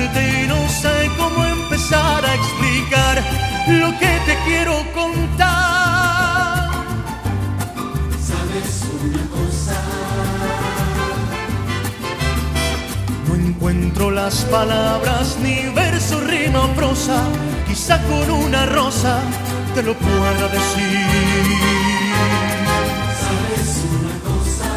decirte y no sé cómo empezar a explicar lo que te quiero contar. ¿Sabes una cosa? No encuentro las palabras, ni verso, rima o prosa. Quizá con una rosa te lo pueda decir. ¿Sabes una cosa?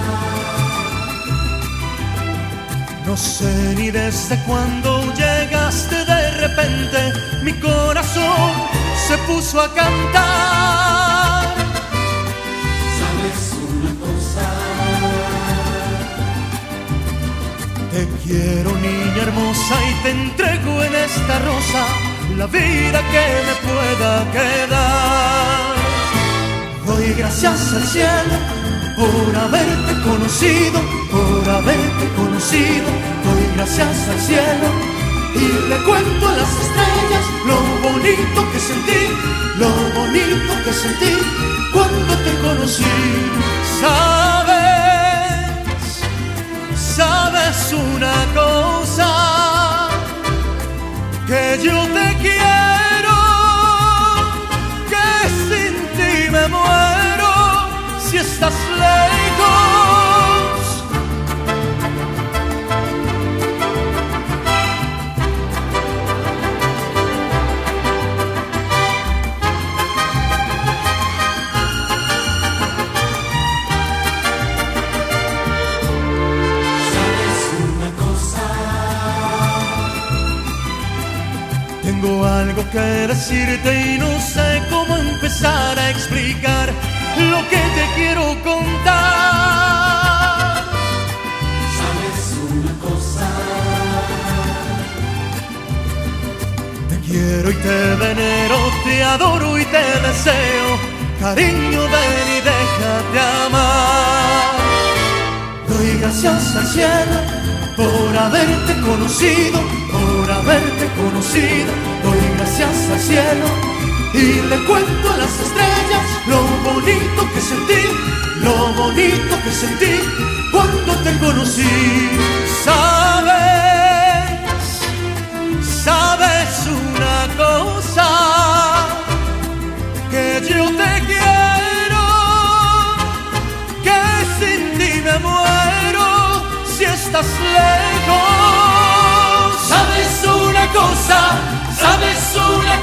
No sé ni desde cuándo llegaste de repente, mi corazón se puso a cantar. ¿Sabes una cosa? Te quiero, niña hermosa, y te entrego en esta rosa la vida que me pueda quedar. Doy gracias al cielo por haberte conocido, por haberte conocido. Doy gracias al cielo y le cuento a las estrellas lo bonito que sentí, lo bonito que sentí cuando te conocí. Sabes una cosa, que yo te quiero, que sin ti me muero si estás lejos. Tengo algo que decirte y no sé cómo empezar a explicar lo que te quiero contar. ¿Sabes una cosa? Te quiero y te venero, te adoro y te deseo. Cariño, ven y déjate amar. Doy gracias al cielo por haberte conocido, por haberte conocido. Doy gracias al cielo y le cuento a las estrellas lo bonito que sentí, lo bonito que sentí cuando te conocí. Sabes una cosa, que yo te quiero, que sin ti me muero si estás lejos. ¿Sabes una cosa? ¿Sabes una